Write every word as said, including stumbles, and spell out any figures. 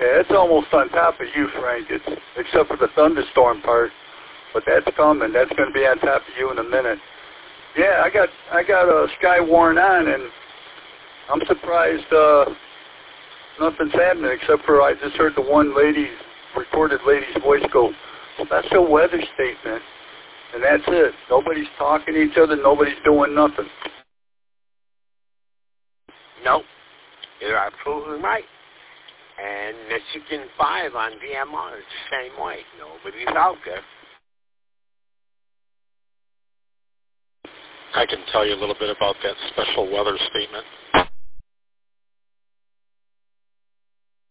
Yeah, it's almost on top of you, Frank. It's except for the thunderstorm part, but that's coming. That's going to be on top of you in a minute. Yeah, I got I got a uh, Skywarn on, and I'm surprised uh, nothing's happening except for I just heard the one lady, recorded lady's voice go, special weather statement, and that's it. Nobody's talking to each other. Nobody's doing nothing. No, you're absolutely right. And Michigan five on D M R is the same way. Nobody's out there. I can tell you a little bit about that special weather statement.